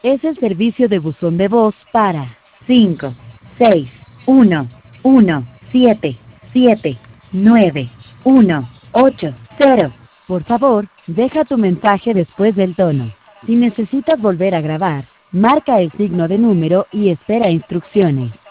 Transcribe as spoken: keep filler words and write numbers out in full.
Es el servicio de buzón de voz para cinco, seis, uno, uno, siete, siete, nueve, uno, ocho, cero. Por favor, deja tu mensaje después del tono. Si necesitas volver a grabar, marca el signo de número y espera instrucciones.